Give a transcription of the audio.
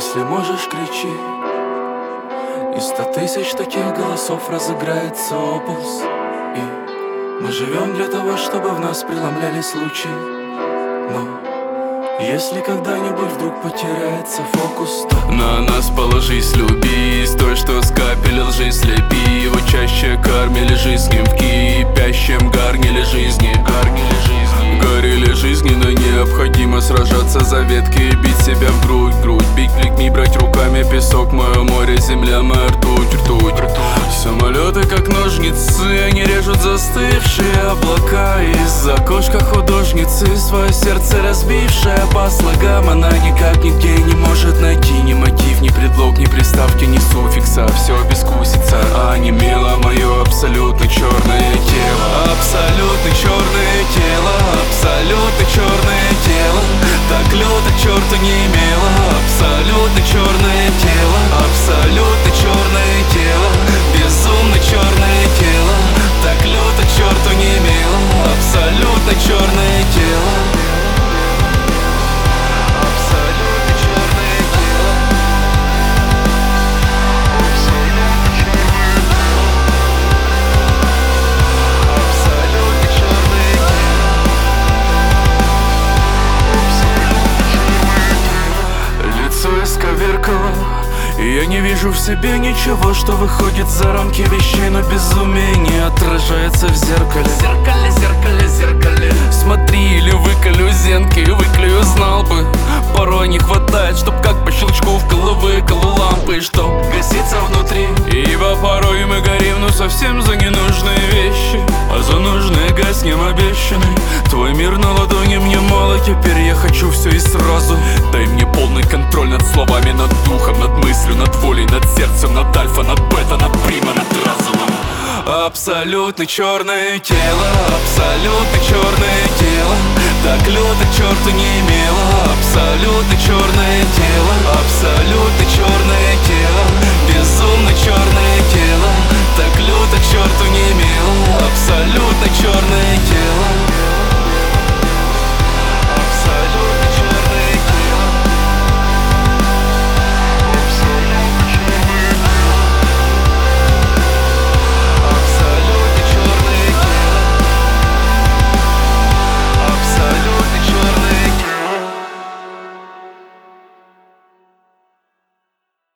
Если можешь, кричи. Из 100 тысяч таких голосов разыграется опус. И мы живем для того, чтобы в нас преломлялись лучи. Но если когда-нибудь вдруг потеряется фокус, то на нас положись, люби. Стой, что скапели лжи слепи. Его чаще кормили жизнью в кипящем гарниле жизни. Горели жизни, но необходимо сражаться за ветки и бить себя в грудь. Бить плетьми, брать руками песок. Мое море, земля, моя ртуть. Самолеты как ножницы, они режут застывшие облака. Из окошка художницы свое сердце разбившая по слогам. Она никак нигде не может найти ни мотив, ни предлог, ни приставки, ни суффикса. Все бескусица, а не мило мое абсолютно черное тело. Абсолютно черное тело, абсолютно черное тело. Так люто к черту не имело. Абсолютно черное тело, абсолютно черное тело. Безумно черное тело. Так люто к черту не имело. Абсолютно черное тело. Абсолютно черное тело. Абсолютно черное тело. Лицо исковеркало, и я не вижу в себе ничего, что выходит за рамки вещей. Но безумие не отражается в зеркале. Зеркале. Смотри, или выколю зенки, выклею знал бы. Порой не хватает, чтоб как по щелчку в головы колу лампы, чтоб гаситься внутри. Ибо порой мы горим, но совсем за ненужные вещи. А за нужные гаснем обещанный. Твой мир на ладони мне мало, теперь я хочу все и сразу. Дай мне полный контроль над словами, над духом, над мыслью, над волей, над сердцем, над альфа, над бета, над прима, над разумом. Абсолютно черное тело, абсолютно